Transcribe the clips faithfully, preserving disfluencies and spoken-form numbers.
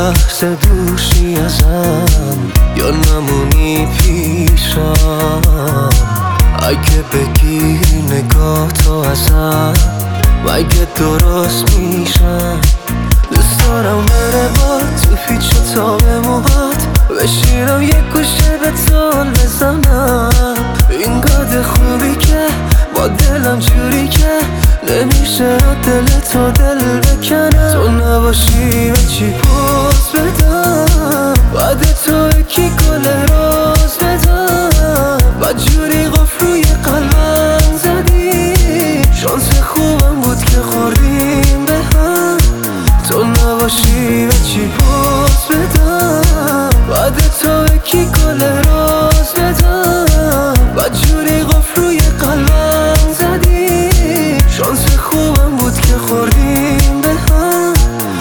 لحظه دوشی ازم یا نمونی پیشم. اگه بگیری نگاه تو ازم مگه درست میشم. دوست دارم بره با تو پیچ و تاب موهات بشینم یک گوشه به تال بزنم. اینقدر خوبی که با دلم جوری که نمیشه دل تو دل بکنم. تو نباشی به چی پوز بدم بعد تو یکی گل روز بدم. بعد جوری قفل روی قلبم زدی شانس خوبم بود که خوردیم به هم. تو نباشی به چی پوز بدم بعد تو یکی گل روز بدم. بعد جوری قفل روی قلبم زدی شانس خوبم بود که خوردیم به هم.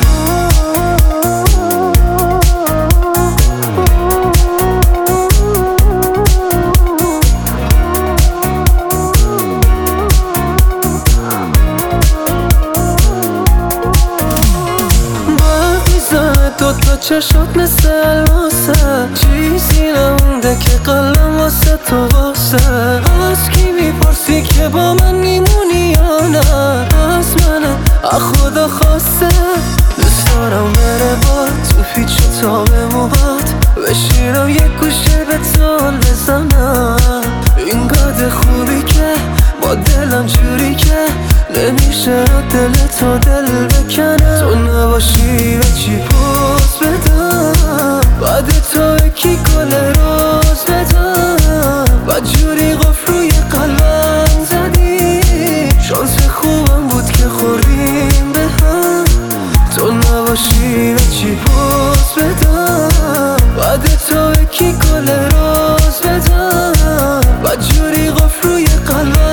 دوتا چشات مثل الماسه چیزی نمونده که قلبم واسه تو واسه. از کی میپرسی که با من میمونی یا نه؟ از منه از خدا خواسته. دوست دارم بره با تو پیچ و تاب موهات بشینم یک گوشه به تال بزنم. اینقدر خوبی که با دلم جوری که نمیشه دل تو دل بکنم. تو نباشی به چی پوز بدم بعد تو یکی گل روز بدم. بعد جوری قفل روی قلبم زدی شانس خوبم بود که خوردیم به هم. تو نباشی به چی پوز بدم بعد تو یکی گل روز بدم. بعد جوری قفل روی قلبم